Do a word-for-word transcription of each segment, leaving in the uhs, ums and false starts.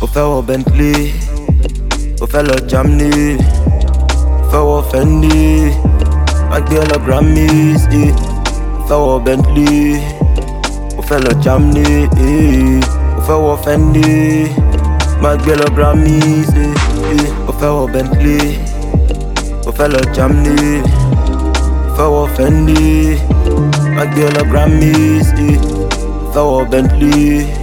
fẹ́ wọ Bentley, mo fẹ́ lọ Germany, mo fẹ́ wọ Fendi, má gbé lọ Grammys, eh. Mo fẹ́ wọ Bentley, mo fẹ́ lọ Germany, eh. Mo fẹ́ wọ Fendi, má gbé lọ Grammys, eh. Mo fẹ́ wọ Bentley, mo fẹ́ lọ Germany, mo fẹ́ wọ Fendi, má gbé lọ Grammys, eh. Mo fẹ́ wọ Bentley,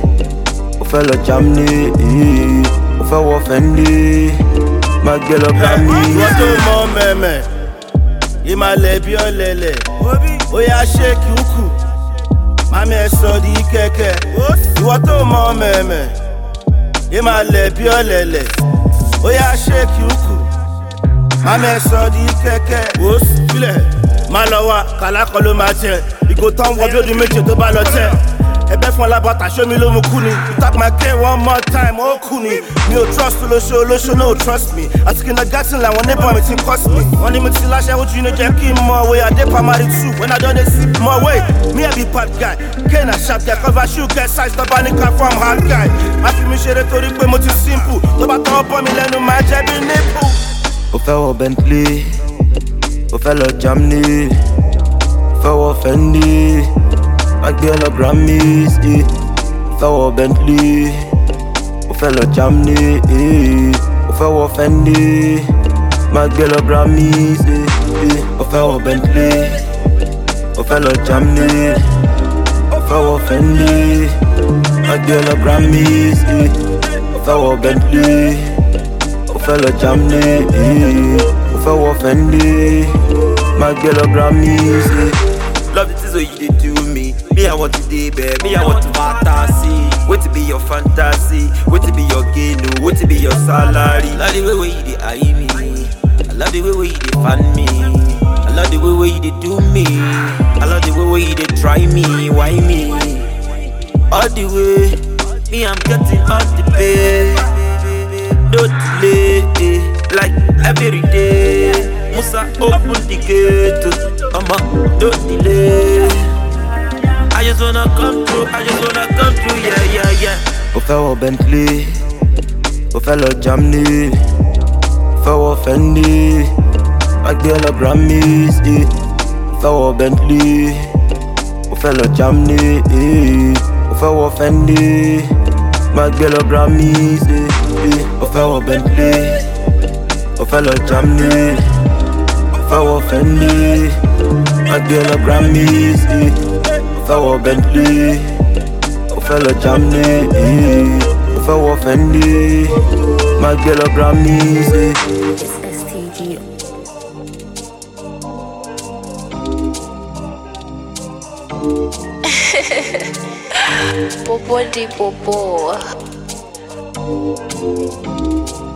mo fẹ́ lọ Germany, eh. Mo fẹ́ wọ Fendi, má gbé lọ Grammys. Ìwọ tó mọ mẹ́mẹ́, ìmàlẹ̀ bí ọ̀lẹ̀lẹ̀, ó yá ṣéèkì ukù, mami ẹ sọ di kẹ̀kẹ́. Ìwọ tó mọ mẹ́mẹ́, ìmàlẹ̀ bí ọ̀lẹ̀lẹ̀, ó yá ṣéèkì ukù, mami ẹ sọ di kẹ̀kẹ́. Wò ó sílẹ̀, má lọ wá, kàlákọ̀ ló máa jẹ, ìgò tán wọ bí ọdún méje tó bá lọ tẹ̀. Ẹbẹ́ fún alábàtà ṣé mi ló mú kú ni. You tap my care one more time, ó kú ni. Mi ò trust olóṣó olóṣó no trust me. Àti kindergarten làwọn neighbor mi ti ń cost me. Wọ́n ní mo ti láṣẹ ojú inú jẹ́ kí n mọ òwe. I dey primary two when I don dey sip more way. Me I be bad guy, K na sharp guy. Cover shoe get size tọ́ba ní ká from hard guy. Má fi mi ṣeré torí pé mo ti simple. Tó bá tọwọ́ bọ́ mi lẹ́nu máa jẹ́ bí nipple. Mo fẹ́ wọ Bentley, mo fẹ́ lọ Germany, mo fẹ́ wọ Fendi, má gbé lọ Grammys, eh. Mo fẹ́ wọ Bentley, mo fẹ́ lọ Germany, eh. Mo fẹ́ wọ Fendi, má gbé lọ Grammys, eh. Mo fẹ́ wọ Bentley, mo fẹ́ lọ Germany, mo fẹ́ wọ Fendi, má gbé lọ Grammys, eh. Mo fẹ́ wọ Bentley, mo fẹ́ lọ Germany, eh. Mo fẹ́ wọ Fendi, má gbé lọ Grammys, eh. Love the things what you dey do me. Me I want to dey babe, me I want to fantasy. Wait to be your fantasy, wait to be your gain, oh, wait to be your salary. I love the way where you dey eye me, I love the way where you dey fan me, I love the way where you dey do me, I love the way where you dey try me, why me? All the way, me I'm getting all the pay. No delay, eh, like every day. Musa open the gate, I'ma don't delay. I just wanna come through, I just wanna come through, yeah, yeah, yeah. Mo fẹ́ wọ Bentley, mo fẹ́ lọ Germany, mo fẹ́ wọ Fendi, má gbé lọ Grammys, eh. Mo fẹ́ wọ Bentley, mo fẹ́ lọ Germany, eh. Mo fẹ́ wọ Fendi, má gbé lọ Grammys, eh. Mo fẹ́ wọ Bentley, mo fẹ́ lọ Germany, mo fẹ́ wọ Fendi, má gbé lọ Grammys, eh. Mo fẹ́ wọ Bentley, mo fẹ́ lọ Germany, eh. Mo fẹ́ wọ Fendi, má gbé lọ Grammys, eh. It's S T G. Bobo di bobo.